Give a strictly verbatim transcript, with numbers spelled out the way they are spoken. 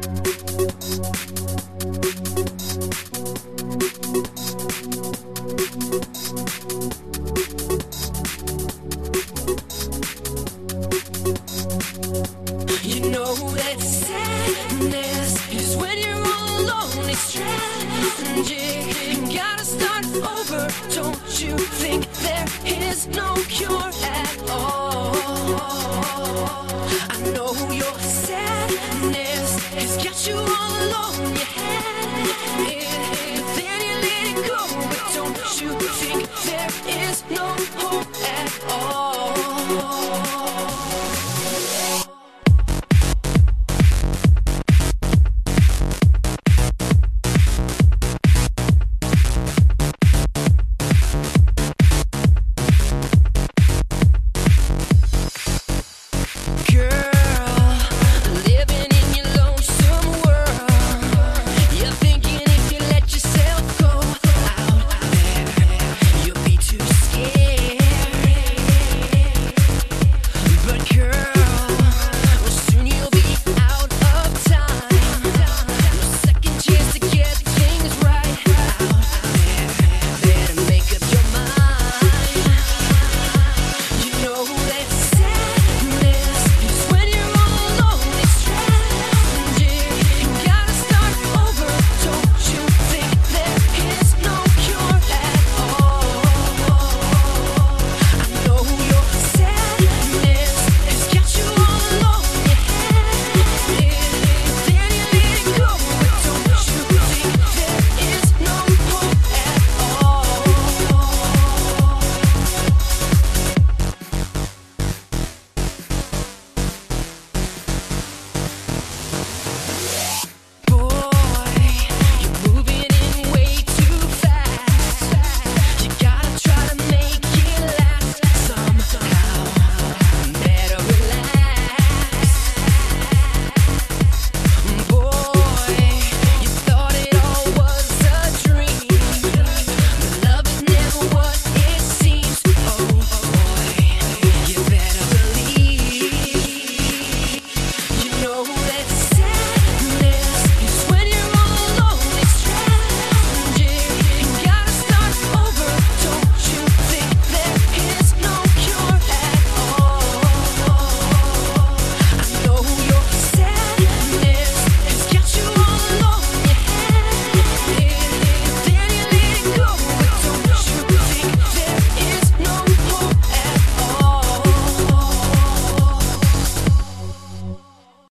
You know that sadness is when you're all alone. It's tragic. You gotta start over. Don't you think there is no cure at all? I know your sadness has got you on